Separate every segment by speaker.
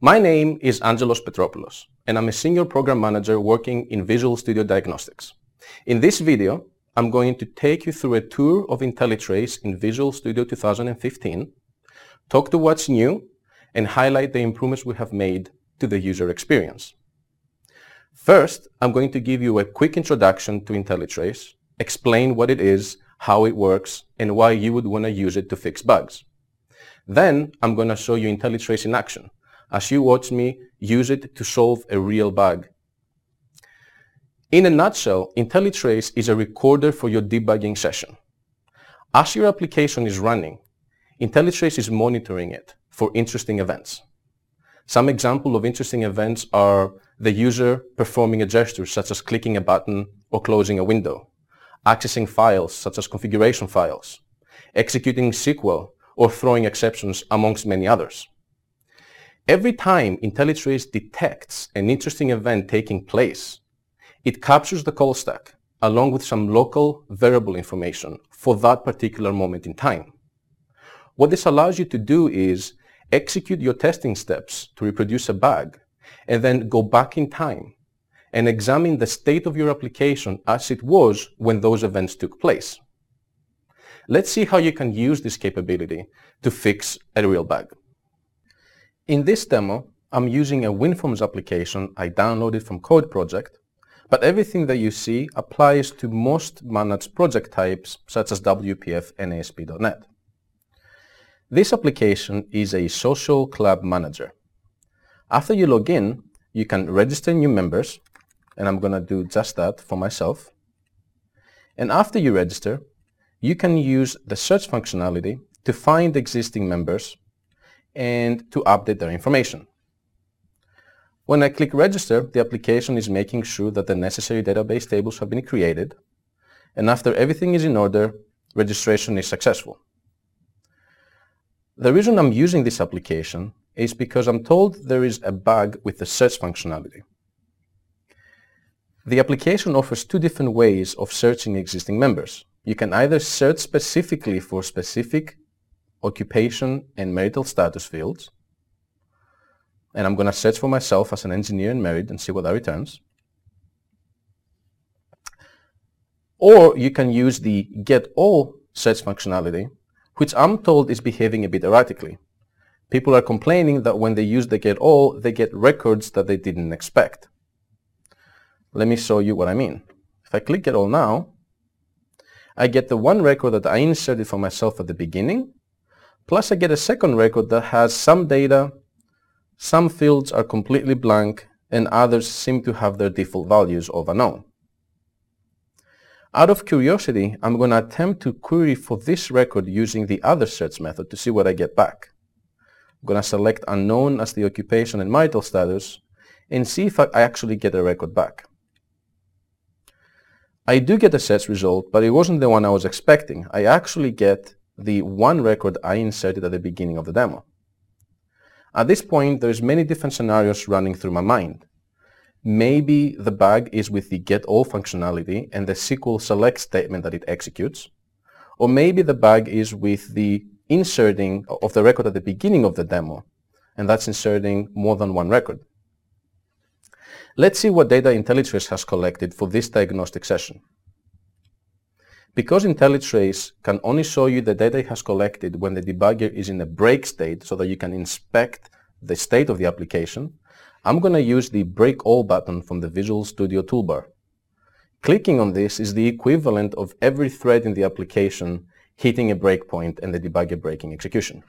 Speaker 1: My name is Angelos Petropoulos, and I'm a senior program manager working in Visual Studio Diagnostics. In this video, I'm going to take you through a tour of IntelliTrace in Visual Studio 2015, talk to what's new, and highlight the improvements we have made to the user experience. First, I'm going to give you a quick introduction to IntelliTrace, explain what it is, how it works, and why you would want to use it to fix bugs. Then, I'm going to show you IntelliTrace in action, as you watch me use it to solve a real bug. In a nutshell, IntelliTrace is a recorder for your debugging session. As your application is running, IntelliTrace is monitoring it for interesting events. Some examples of interesting events are the user performing a gesture such as clicking a button or closing a window, accessing files such as configuration files, executing SQL, or throwing exceptions, amongst many others. Every time IntelliTrace detects an interesting event taking place, it captures the call stack along with some local variable information for that particular moment in time. What this allows you to do is execute your testing steps to reproduce a bug and then go back in time and examine the state of your application as it was when those events took place. Let's see how you can use this capability to fix a real bug. In this demo, I'm using a WinForms application I downloaded from Code Project, but everything that you see applies to most managed project types such as WPF and ASP.NET. This application is a social club manager. After you log in, you can register new members, and I'm going to do just that for myself. And after you register, you can use the search functionality to find existing members and to update their information. When I click register, the application is making sure that the necessary database tables have been created, and after everything is in order, registration is successful. The reason I'm using this application is because I'm told there is a bug with the search functionality. The application offers two different ways of searching existing members. You can either search specifically for specific occupation and marital status fields, and I'm going to search for myself as an engineer and married and see what that returns. Or you can use the get all search functionality, which I'm told is behaving a bit erratically. People are complaining that when they use the get all, they get records that they didn't expect. Let me show you what I mean. If I click get all now, I get the one record that I inserted for myself at the beginning, plus I get a second record that has some data, some fields are completely blank, and others seem to have their default values of unknown. Out of curiosity, I'm going to attempt to query for this record using the other search method to see what I get back. I'm going to select unknown as the occupation and marital status and see if I actually get a record back. I do get a search result, but it wasn't the one I was expecting. I actually get the one record I inserted at the beginning of the demo. At this point, there's many different scenarios running through my mind. Maybe the bug is with the get all functionality and the SQL select statement that it executes, or maybe the bug is with the inserting of the record at the beginning of the demo, and that's inserting more than one record. Let's see what data IntelliTrace has collected for this diagnostic session. Because IntelliTrace can only show you the data it has collected when the debugger is in a break state so that you can inspect the state of the application, I'm going to use the Break All button from the Visual Studio toolbar. Clicking on this is the equivalent of every thread in the application hitting a breakpoint and the debugger breaking execution.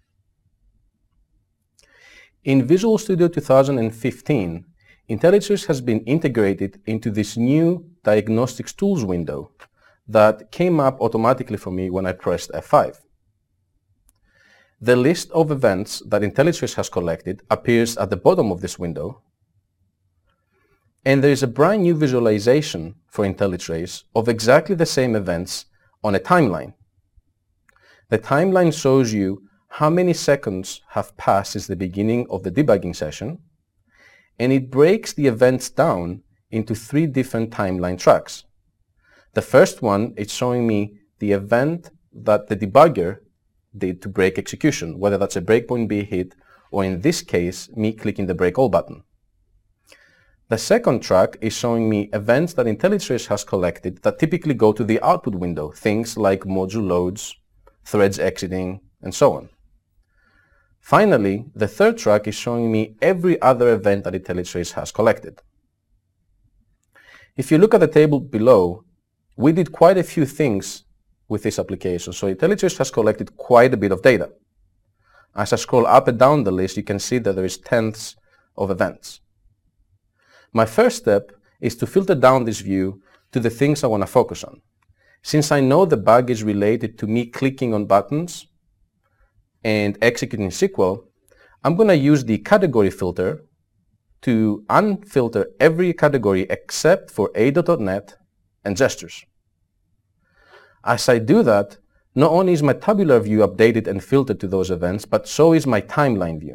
Speaker 1: In Visual Studio 2015, IntelliTrace has been integrated into this new Diagnostics Tools window that came up automatically for me when I pressed F5. The list of events that IntelliTrace has collected appears at the bottom of this window, and there is a brand new visualization for IntelliTrace of exactly the same events on a timeline. The timeline shows you how many seconds have passed since the beginning of the debugging session, and it breaks the events down into three different timeline tracks. The first one is showing me the event that the debugger did to break execution, whether that's a breakpoint being hit or in this case, me clicking the Break All button. The second track is showing me events that IntelliTrace has collected that typically go to the output window, things like module loads, threads exiting, and so on. Finally, the third track is showing me every other event that IntelliTrace has collected. If you look at the table below, we did quite a few things with this application, so IntelliTrace has collected quite a bit of data. As I scroll up and down the list, you can see that there is tenths of events. My first step is to filter down this view to the things I want to focus on. Since I know the bug is related to me clicking on buttons and executing SQL, I'm going to use the category filter to unfilter every category except for ADO.NET and gestures. As I do that, not only is my tabular view updated and filtered to those events, but so is my timeline view.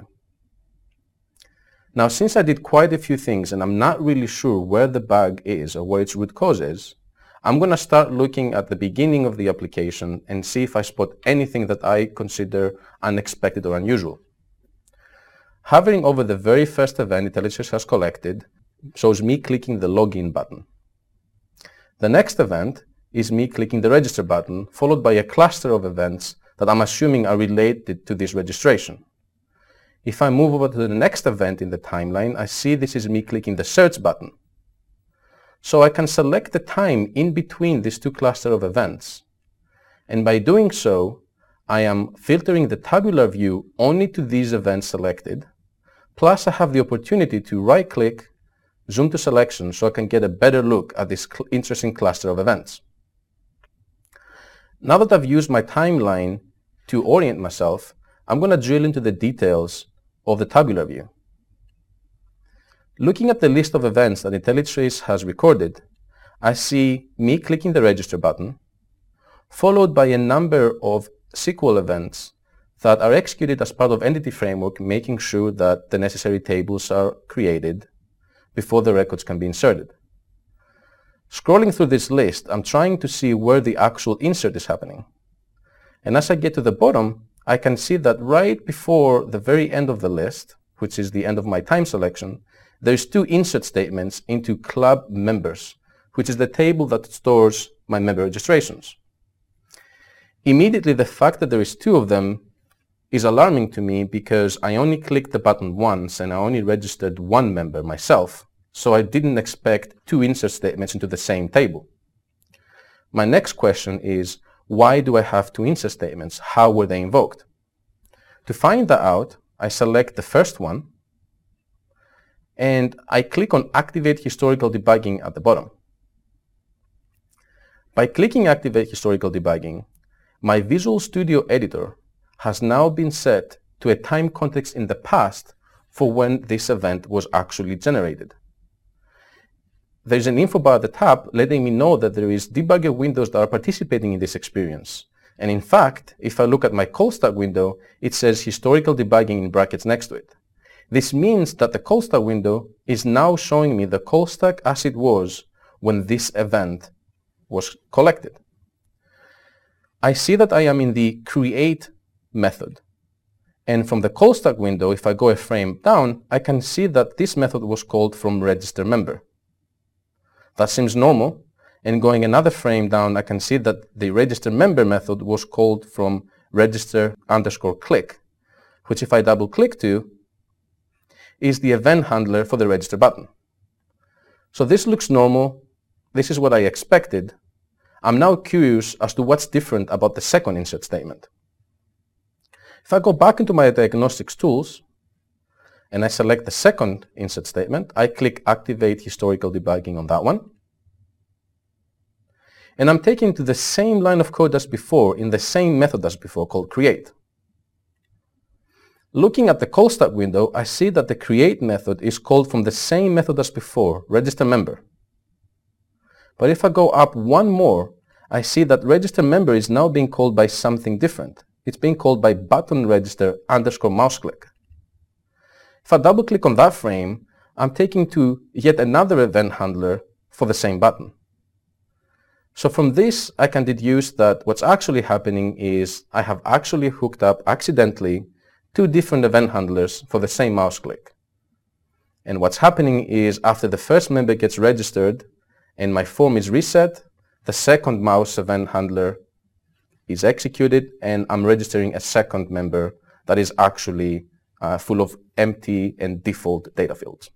Speaker 1: Now, since I did quite a few things and I'm not really sure where the bug is or where its root cause is, I'm going to start looking at the beginning of the application and see if I spot anything that I consider unexpected or unusual. Hovering over the very first event IntelliTrace has collected shows me clicking the Login button. The next event is me clicking the Register button, followed by a cluster of events that I'm assuming are related to this registration. If I move over to the next event in the timeline, I see this is me clicking the Search button. So I can select the time in between these two clusters of events. And by doing so, I am filtering the tabular view only to these events selected, plus I have the opportunity to right-click, zoom to selection so I can get a better look at this interesting cluster of events. Now that I've used my timeline to orient myself, I'm going to drill into the details of the tabular view. Looking at the list of events that IntelliTrace has recorded, I see me clicking the Register button, followed by a number of SQL events that are executed as part of Entity Framework, making sure that the necessary tables are created before the records can be inserted. Scrolling through this list, I'm trying to see where the actual insert is happening. And as I get to the bottom, I can see that right before the very end of the list, which is the end of my time selection, there's two insert statements into Club Members, which is the table that stores my member registrations. Immediately, the fact that there is two of them is alarming to me because I only clicked the button once and I only registered one member myself, so I didn't expect two insert statements into the same table. My next question is, why do I have two insert statements? How were they invoked? To find that out, I select the first one and I click on Activate Historical Debugging at the bottom. By clicking Activate Historical Debugging, my Visual Studio Editor has now been set to a time context in the past for when this event was actually generated. There's an info bar at the top letting me know that there is debugger windows that are participating in this experience. And in fact, if I look at my call stack window, it says historical debugging in brackets next to it. This means that the call stack window is now showing me the call stack as it was when this event was collected. I see that I am in the create method. And from the call stack window, if I go a frame down, I can see that this method was called from register member. That seems normal, and going another frame down, I can see that the register member method was called from register_click, which if I double click to, is the event handler for the register button. So this looks normal. This is what I expected. I'm now curious as to what's different about the second insert statement. If I go back into my diagnostics tools and I select the second insert statement, I click Activate Historical Debugging on that one. And I'm taken to the same line of code as before in the same method as before called create. Looking at the call stack window, I see that the create method is called from the same method as before, register member. But if I go up one more, I see that register member is now being called by something different. It's being called by button register _ mouse click. If I double click on that frame, I'm taken to yet another event handler for the same button. So from this, I can deduce that what's actually happening is I have actually hooked up accidentally two different event handlers for the same mouse click. And what's happening is after the first member gets registered and my form is reset, the second mouse event handler is executed and I'm registering a second member that is actually full of empty and default data fields.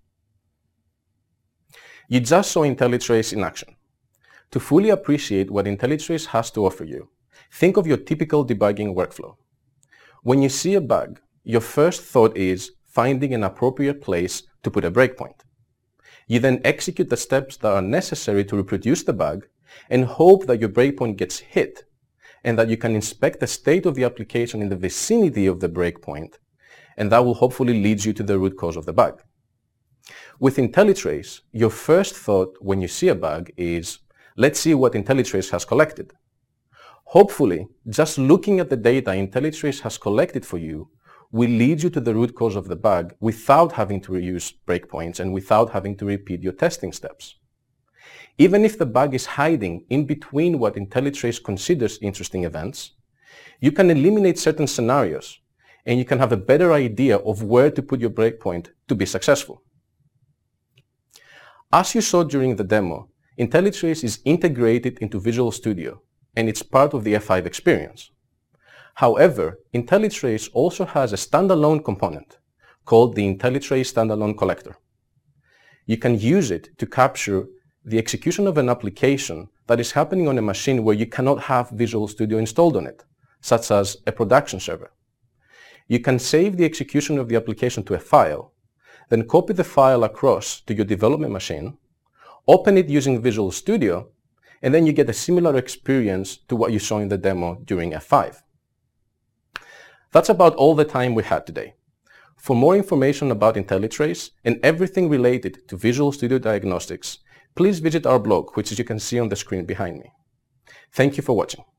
Speaker 1: You just saw IntelliTrace in action. To fully appreciate what IntelliTrace has to offer you, think of your typical debugging workflow. When you see a bug, your first thought is finding an appropriate place to put a breakpoint. You then execute the steps that are necessary to reproduce the bug and hope that your breakpoint gets hit and that you can inspect the state of the application in the vicinity of the breakpoint, and that will hopefully lead you to the root cause of the bug. With IntelliTrace, your first thought when you see a bug is, let's see what IntelliTrace has collected. Hopefully, just looking at the data IntelliTrace has collected for you will lead you to the root cause of the bug without having to reuse breakpoints and without having to repeat your testing steps. Even if the bug is hiding in between what IntelliTrace considers interesting events, you can eliminate certain scenarios and you can have a better idea of where to put your breakpoint to be successful. As you saw during the demo, IntelliTrace is integrated into Visual Studio and it's part of the F5 experience. However, IntelliTrace also has a standalone component called the IntelliTrace Standalone Collector. You can use it to capture the execution of an application that is happening on a machine where you cannot have Visual Studio installed on it, such as a production server. You can save the execution of the application to a file, then copy the file across to your development machine, open it using Visual Studio, and then you get a similar experience to what you saw in the demo during F5. That's about all the time we had today. For more information about IntelliTrace and everything related to Visual Studio Diagnostics, please visit our blog, which you can see on the screen behind me. Thank you for watching.